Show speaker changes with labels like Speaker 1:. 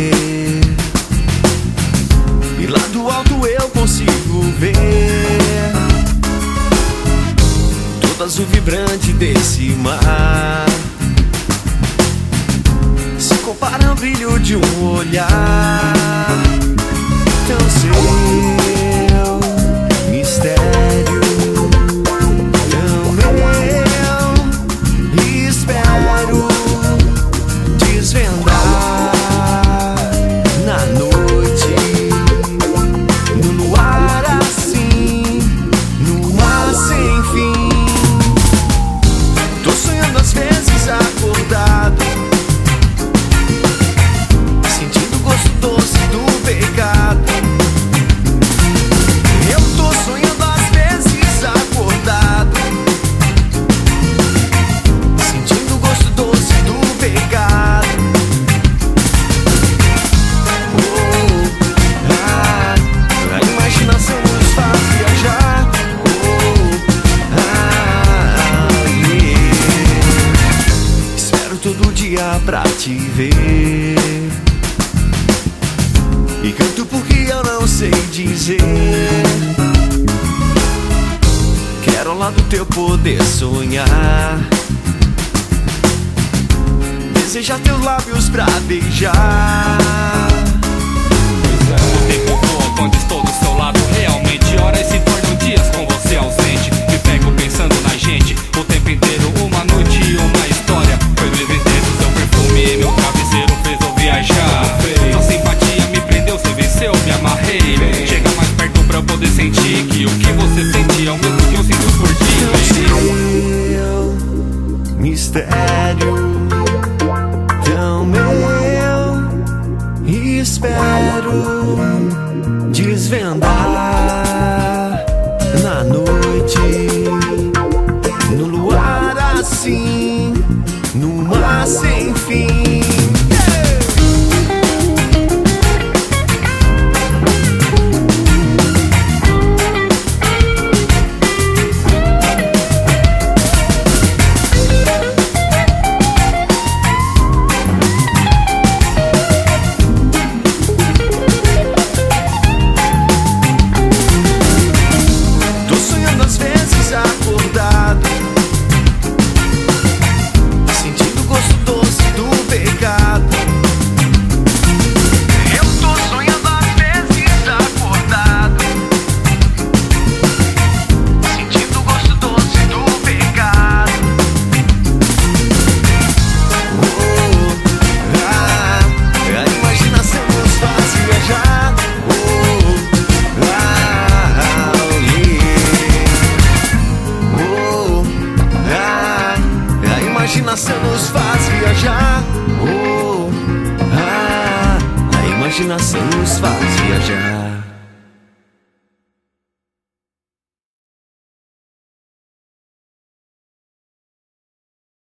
Speaker 1: e lá do alto eu consigo ver todo azul vibrante desse mar. Se compara ao brilho de um olhar tão seu mistério, tão meu, e espero desvendar na noite, no luar assim, no mar sem fim. Tô sonhando às vezes acordado, sentindo o gosto doce do pecado. Eu tô sonhando às vezes acordado, sentindo o gosto doce do pecado. A imaginação nos faz viajar. Espero todo dia pra te ver e canto porque eu não sei dizer. Quero ao lado teu poder sonhar, desejar teus lábios pra beijar.
Speaker 2: O tempo voa quando estou do seu lado. Realmente horas se tornam dias com você ausente. Me pego pensando na gente o tempo inteiro, uma noite e uma história. Foi meu inteiro, seu perfume e meu travesseiro fez eu viajar. Sua simpatia me prendeu, você venceu, me amarrei. Chega mais perto pra eu poder sentir que o que você sente é o mesmo que eu sinto por ti.
Speaker 1: Seu mistério, tão meu, e espero desvendar na noite, no luar assim, no mar sem fim. Acordado, sentindo o gosto doce do pecado. Eu tô sonhando às vezes acordado, sentindo o gosto doce do pecado. A imaginação nos faz viajar. A imaginação nos faz viajar. A imaginação nos faz viajar.